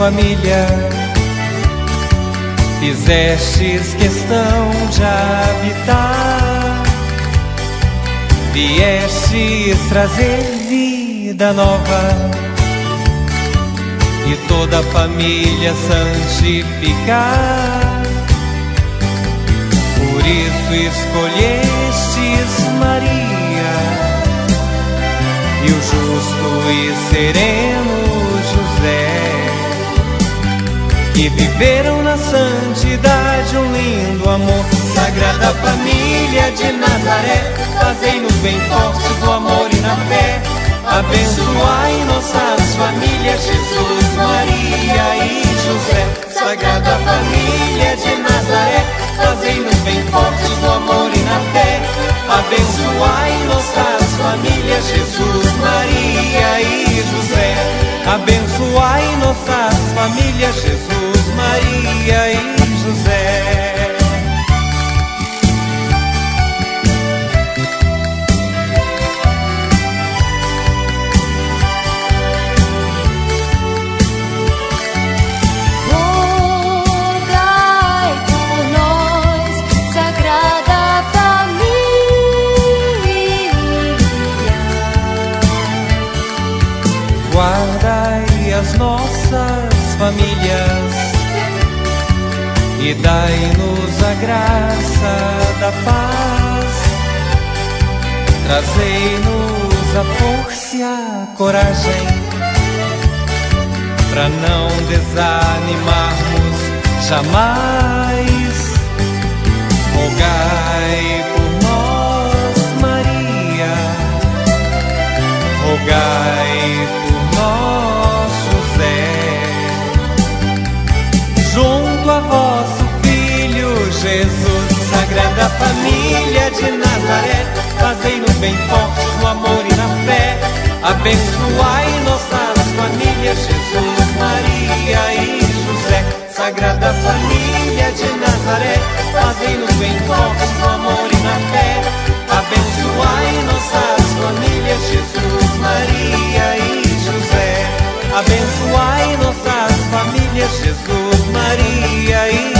família, fizestes questão de habitar, viestes trazer vida nova e toda a família santificar. Por isso escolhestes Maria e o justo e sereno José, que viveram na santidade um lindo amor. Sagrada Família de Nazaré, fazei-nos bem fortes no amor e na fé. Abençoai nossas famílias, Jesus, Maria e José. Sagrada Família de Nazaré, fazei-nos bem fortes no amor e na fé. Abençoai nossas famílias, Jesus, Maria e José. Abençoai nossas famílias, Jesus, Maria e José. Guardai as nossas famílias e dai-nos a graça da paz. Trazei-nos a força e a coragem para não desanimarmos jamais. Rogai por nós, Maria, rogai por nós, José, junto a vosso Filho Jesus. Sagrada Família de Nazaré, fazei-nos bem fortes no amor e na fé. Abençoai nossas famílias, Jesus, Maria e José. Sagrada Família de Nazaré, fazei-nos bem fortes no amor e na fé. Abençoai nossas famílias, Jesus, Maria e José. Abençoai nossas famílias, Jesus, Maria e